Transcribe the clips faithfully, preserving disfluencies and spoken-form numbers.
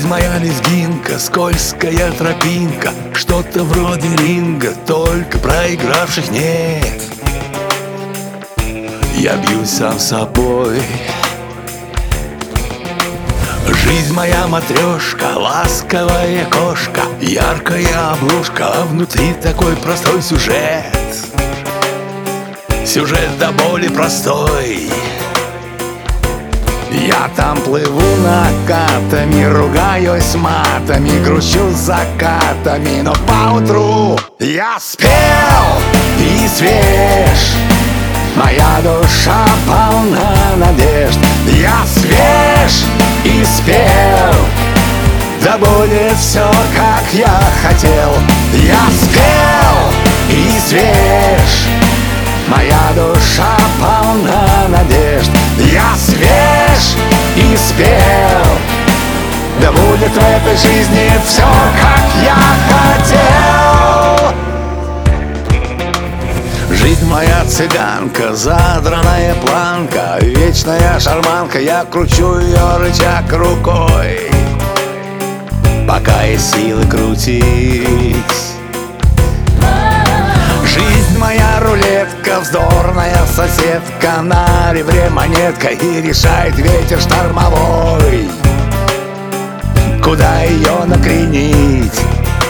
моя лезгинка, скользкая тропинка, что-то вроде ринга, только проигравших нет. Я бьюсь сам с собой. Жизнь моя матрешка, ласковая кошка, яркая обложка, а внутри такой простой сюжет. Сюжет до боли простой. Я там плыву накатами, ругаюсь матами, грущу закатами, но поутру я спел и свеж. Моя душа полна надежд. Я свеж и спел, да будет все, как я хотел. Я спел и свеж. Моя душа полна надежд. Я свеж и спел, да будет в этой жизни все, как я хотел. Жизнь моя цыганка, задранная планка, вечная шарманка. Я кручу ее рычаг рукой, пока есть силы крутить. Жизнь моя рулетка, вздорная соседка, на ребре монетка, и решает ветер штормовой, куда ее накренить.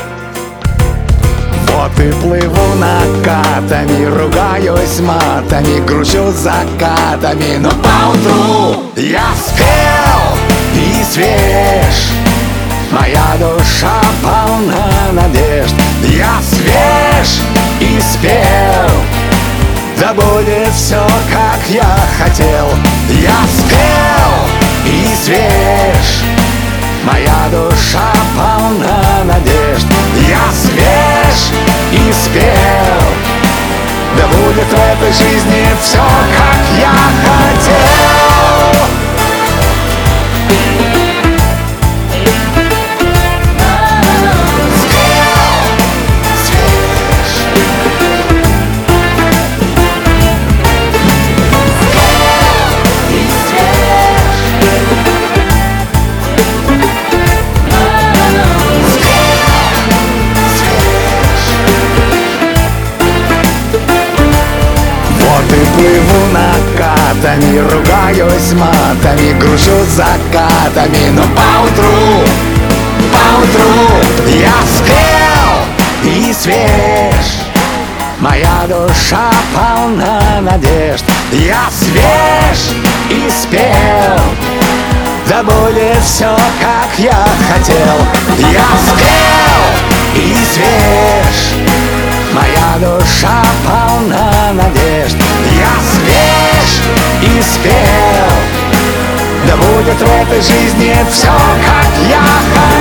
Вот и плыву накатами, ругаюсь матами, грущу закатами, но поутру я спел и свеж. Моя душа полна надежд. Я свеж и спел, да будет все, как я хотел. Я спел и свеж. Моя душа полна надежд. Я свеж и спел, да будет в этой жизни все, как я хотел. Плыву накатами, ругаюсь матами, грущу закатами, но поутру, поутру я спел и свеж. Моя душа полна надежд. Я свеж и спел, да будет все, как я хотел. Я спел и свеж. Моя душа полна надежд. Я свеж и спел, да будет в этой жизни все, как я хотел.